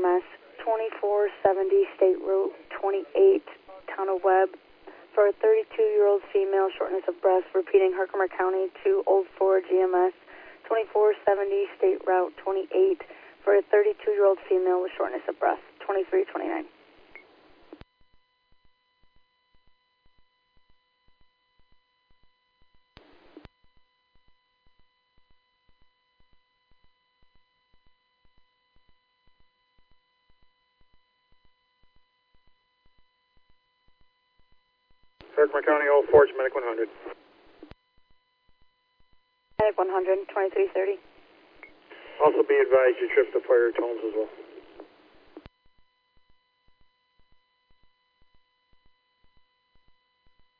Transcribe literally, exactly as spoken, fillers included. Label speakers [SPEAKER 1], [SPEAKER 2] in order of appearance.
[SPEAKER 1] M S, twenty-four seventy State Route twenty-eight, Town of Webb, for a thirty-two-year-old female, shortness of breath, repeating Herkimer County to Old Ford G M S, twenty-four seventy State Route twenty-eight, for a thirty-two-year-old female with shortness of breath, twenty-three twenty-nine.
[SPEAKER 2] Herkimer County, Old Forge, Medic one hundred.
[SPEAKER 1] Medic one hundred, twenty-three thirty.
[SPEAKER 2] Also be advised you tripped the fire tones as well.